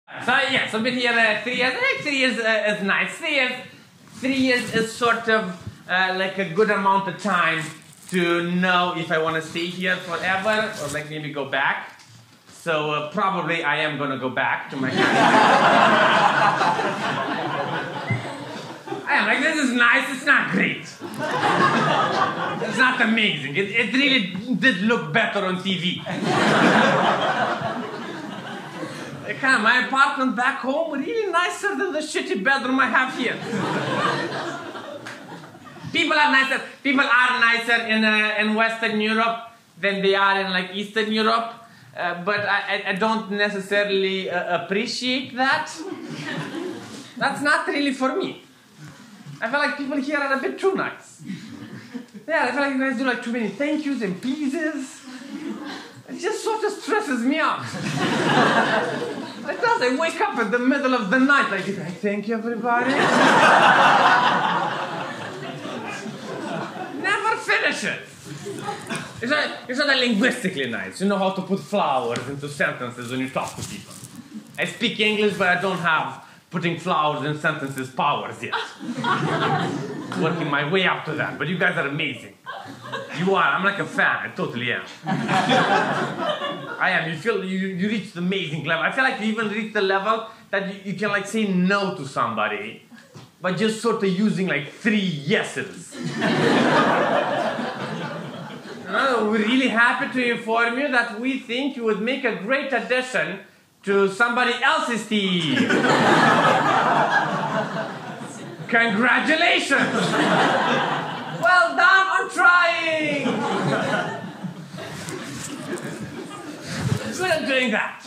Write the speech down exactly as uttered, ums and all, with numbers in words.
So yes, I've been here uh, three years. I think three years uh, is nice. Three years, three years is sort of uh, like a good amount of time to know if I want to stay here forever or like maybe go back. So uh, probably I am going to go back to my country. I am like, this is nice. It's not great. It's not amazing. It, it really did look better on T V. Kind of, my apartment back home really nicer than the shitty bedroom I have here. People are nicer. People are nicer in uh, in Western Europe than they are in like Eastern Europe, uh, but I, I don't necessarily uh, appreciate that. That's not really for me. I feel like people here are a bit too nice. Yeah, I feel like you guys do like too many thank yous and pleases. It just sort of stresses me out. It does. I wake up in the middle of the night like, I thank you, everybody. Never finish it. It's not, it's not linguistically nice. You know how to put flowers into sentences when you talk to people. I speak English, but I don't have putting flowers in sentences powers yet. Working my way up to that. But you guys are amazing. You are. I'm like a fan. I totally am. I am. You feel you, you reach the amazing level. I feel like you even reach the level that you, you can like say no to somebody, but just sort of using like three yeses. uh, we're really happy to inform you that we think you would make a great addition to somebody else's team. Congratulations! Well done on trying! Good at doing that.